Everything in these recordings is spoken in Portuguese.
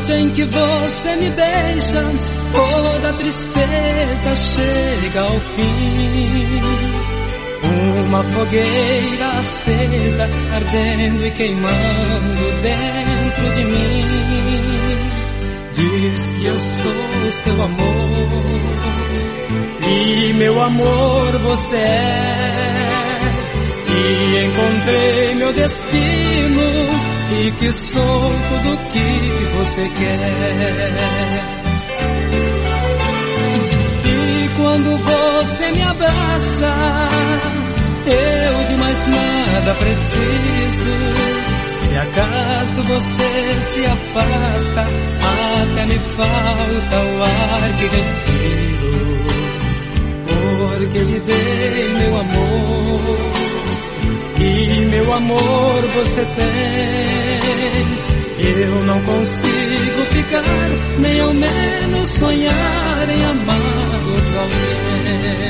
noite em que você me deixa, toda tristeza chega ao fim. Uma fogueira acesa, ardendo e queimando dentro de mim. Diz que eu sou seu amor, e meu amor você é. E encontrei meu destino, e que sou tudo o que você quer. E quando você me abraça, eu de mais nada preciso. Se acaso você se afasta, até me falta o ar que respiro. Porque lhe dei meu amor, e meu amor você tem. Eu não consigo ficar, nem ao menos sonhar em amar outro alguém.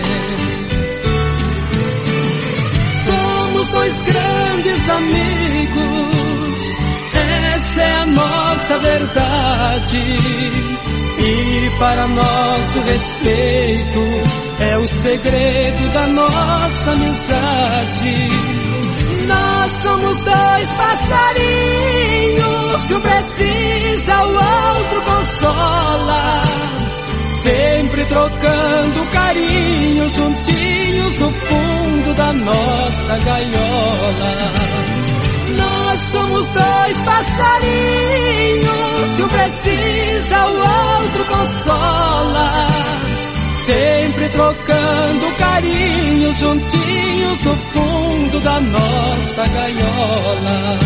Somos dois grandes amigos, essa é a nossa verdade. E para nosso respeito é o segredo da nossa amizade. Nós somos dois passarinhos, se um precisa o outro consola, sempre trocando carinho, juntinhos no fundo da nossa gaiola. Nós somos dois passarinhos, se um precisa o outro consola, sempre trocando carinho, juntinhos no fundo da nossa gaiola.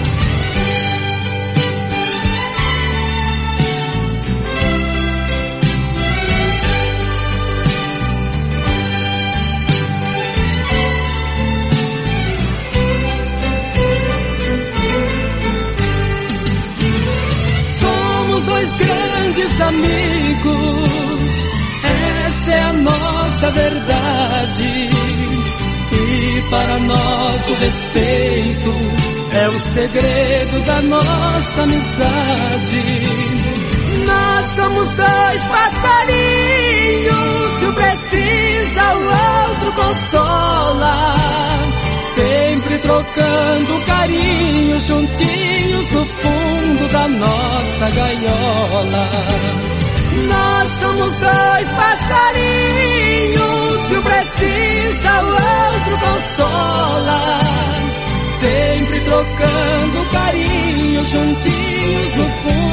Somos dois grandes amigos, essa é a nossa verdade. E para nosso respeito é o segredo da nossa amizade. Nós somos dois passarinhos, se um precisa o outro consola, sempre trocando carinho, juntinhos no fundo da nossa gaiola. Nós somos dois passarinhos, se um precisa o outro consola, sempre trocando carinho, juntinhos no fundo